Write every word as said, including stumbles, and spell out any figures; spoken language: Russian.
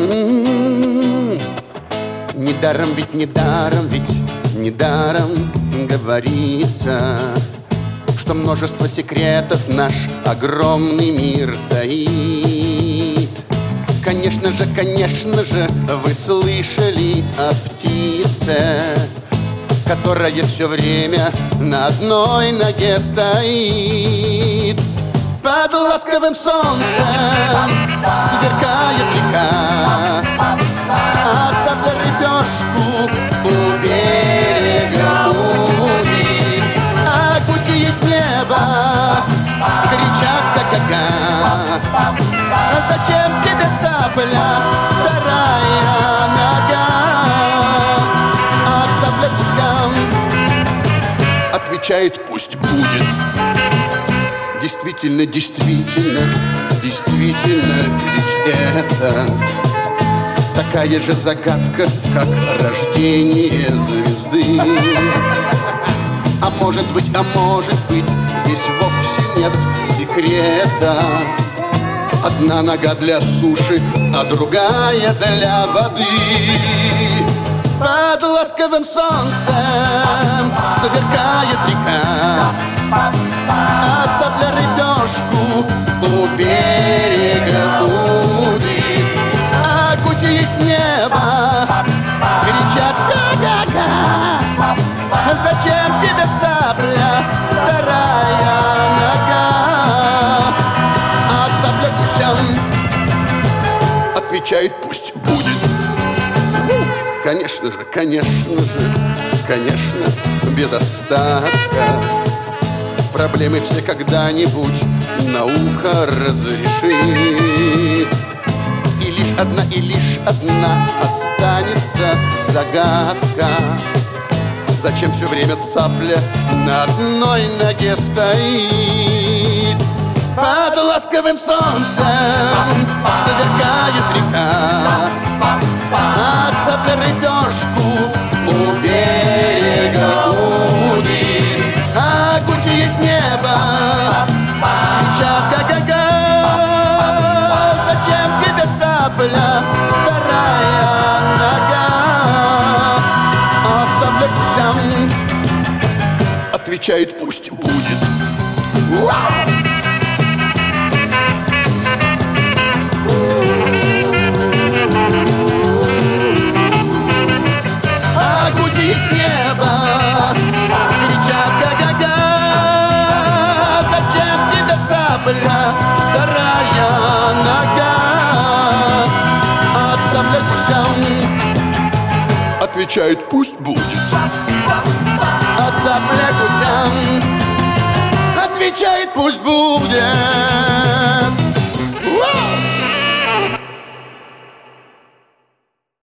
М-м-м. Недаром ведь, недаром ведь, недаром говорится, что множество секретов наш огромный мир таит. Конечно же, конечно же, вы слышали о птице, которая все время на одной ноге стоит. Под ласковым солнцем сверкает река, а цапля рыбешку у берега будет. А гуси ей с неба кричат га-га-га. А зачем тебе, цапля, вторая нога? А цапля гусям отвечает: пусть будет. Действительно, действительно, действительно, ведь это такая же загадка, как рождение звезды. А может быть, а может быть, здесь вовсе нет секрета. Одна нога для суши, а другая для воды. Под ласковым солнцем сверкает река, а цапля рыбешку у берега будет. А гуси ей с неба кричат га-га-га. Зачем тебе, цапля, вторая нога? А цапля гусям отвечает: пусть будет. Конечно же, конечно же, конечно, без остатка. Проблемы все когда-нибудь наука разрешит. И лишь одна, и лишь одна останется загадка: зачем все время цапля на одной ноге стоит? Под ласковым солнцем сверкает река, а цапля рыбешку у берега будет. А гуси ей с неба кричат га-га-га. Зачем тебе, цапля, вторая нога? А цапля гусям отвечает: пусть будет. Вау! А гуси ей с неба кричат га-га-га. Зачем тебе, цапля, вторая нога? А цапля гусям отвечает: пусть будет. А цапля гусям отвечает: пусть будет.